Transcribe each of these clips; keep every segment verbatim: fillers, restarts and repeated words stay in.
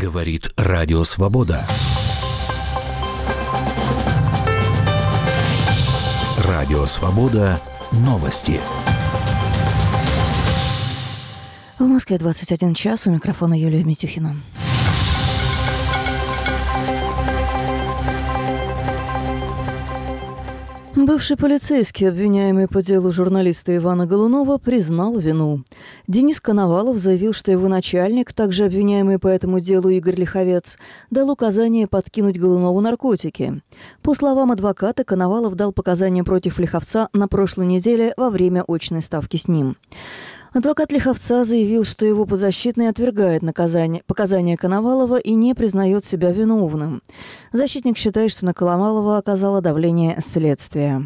Говорит Радио Свобода. Радио Свобода. Новости. В Москве двадцать один час. У микрофона Юлия Митюхина. Бывший полицейский, обвиняемый по делу журналиста Ивана Голунова, признал вину. Денис Коновалов заявил, что его начальник, также обвиняемый по этому делу Игорь Лиховец, дал указание подкинуть Голунову наркотики. По словам адвоката, Коновалов дал показания против Лиховца на прошлой неделе во время очной ставки с ним. Адвокат Лиховца заявил, что его подзащитный отвергает наказание, показания Коновалова и не признает себя виновным. Защитник считает, что на Коновалова оказало давление следствия.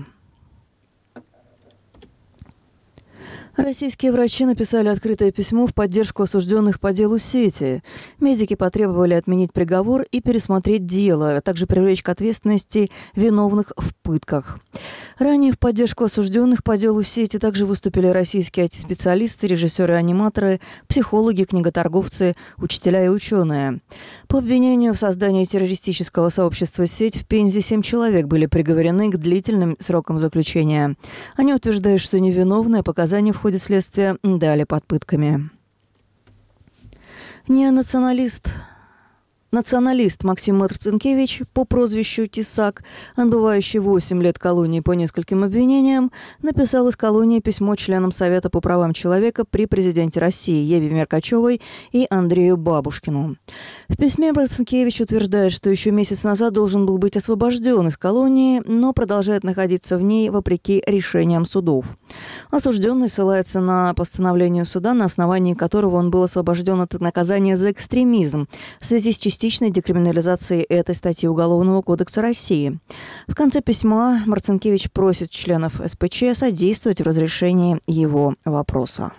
Российские врачи написали открытое письмо в поддержку осужденных по делу сети. Медики потребовали отменить приговор и пересмотреть дело, а также привлечь к ответственности виновных в пытках. Ранее в поддержку осужденных по делу сети также выступили российские ай ти-специалисты, режиссеры-аниматоры, психологи, книготорговцы, учителя и ученые. По обвинению в создании террористического сообщества «Сеть» в Пензе семь человек были приговорены к длительным срокам заключения. Они утверждают, что невиновные, показания в ходе следствия дали под пытками. Неонационалист... Националист Максим Марцинкевич по прозвищу Тесак, отбывающий восемь лет колонии по нескольким обвинениям, написал из колонии письмо членам Совета по правам человека при президенте России Еве Меркачевой и Андрею Бабушкину. В письме Марцинкевич утверждает, что еще месяц назад должен был быть освобожден из колонии, но продолжает находиться в ней вопреки решениям судов. Осужденный ссылается на постановление суда, на основании которого он был освобожден от наказания за экстремизм в связи с частичной частичной декриминализации этой статьи Уголовного кодекса России. В конце письма Марцинкевич просит членов эс пэ че содействовать в разрешении его вопроса.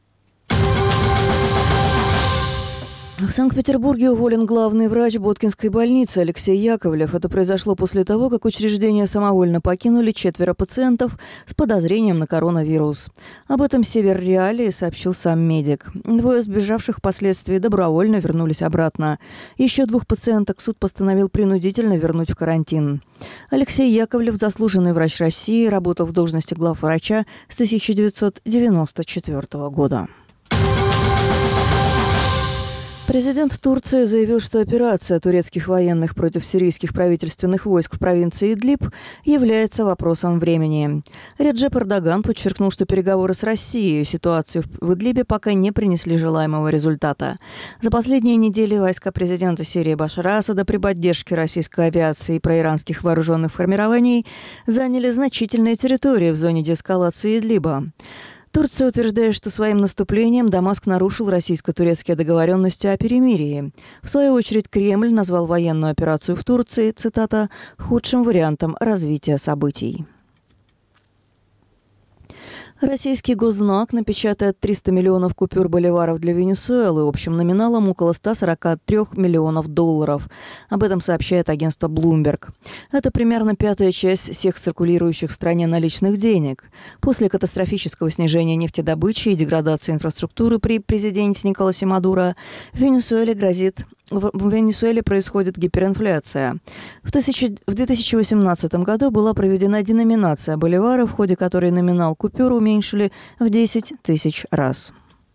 В Санкт-Петербурге уволен главный врач Боткинской больницы Алексей Яковлев. Это произошло после того, как учреждение самовольно покинули четверо пациентов с подозрением на коронавирус. Об этом Север Реалии сообщил сам медик. Двое сбежавших впоследствии добровольно вернулись обратно. Еще двух пациенток суд постановил принудительно вернуть в карантин. Алексей Яковлев – заслуженный врач России, работал в должности главврача с тысяча девятьсот девяносто четвёртого года. Президент Турции заявил, что операция турецких военных против сирийских правительственных войск в провинции Идлиб является вопросом времени. Реджеп Эрдоган подчеркнул, что переговоры с Россией и ситуацию в Идлибе пока не принесли желаемого результата. За последние недели войска президента Сирии Башара Асада при поддержке российской авиации и проиранских вооруженных формирований заняли значительные территории в зоне деэскалации Идлиба. Турция утверждает, что своим наступлением Дамаск нарушил российско-турецкие договоренности о перемирии. В свою очередь, Кремль назвал военную операцию в Турции, цитата, «худшим вариантом развития событий». Российский госзнак напечатает триста миллионов купюр боливаров для Венесуэлы общим номиналом около ста сорока трёх миллионов долларов. Об этом сообщает агентство Bloomberg. Это примерно пятая часть всех циркулирующих в стране наличных денег. После катастрофического снижения нефтедобычи и деградации инфраструктуры при президенте Николасе Мадуро в Венесуэле грозит В Венесуэле происходит гиперинфляция. В две тысячи восемнадцатом году была проведена деноминация боливара, в ходе которой номинал купюр уменьшили в десять тысяч раз.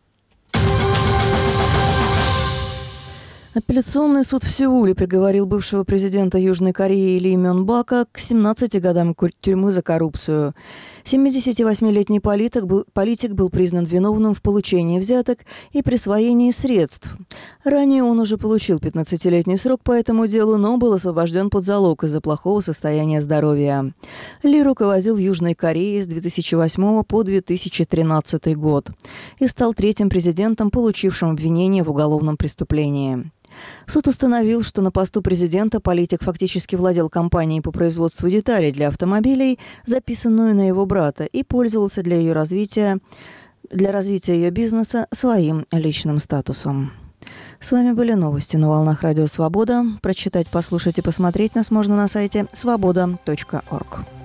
Апелляционный суд в Сеуле приговорил бывшего президента Южной Кореи Ли Мён Бака к семнадцати годам тюрьмы за коррупцию. семидесятивосьмилетний политик был, политик был признан виновным в получении взяток и присвоении средств. Ранее он уже получил пятнадцатилетний срок по этому делу, но был освобожден под залог из-за плохого состояния здоровья. Ли руководил Южной Кореей с две тысячи восьмого по две тысячи тринадцатый год и стал третьим президентом, получившим обвинение в уголовном преступлении. Суд установил, что на посту президента политик фактически владел компанией по производству деталей для автомобилей, записанную на его брата, и пользовался для ее развития, для развития ее бизнеса своим личным статусом. С вами были новости на волнах Радио Свобода. Прочитать, послушать и посмотреть нас можно на сайте свобода точка орг.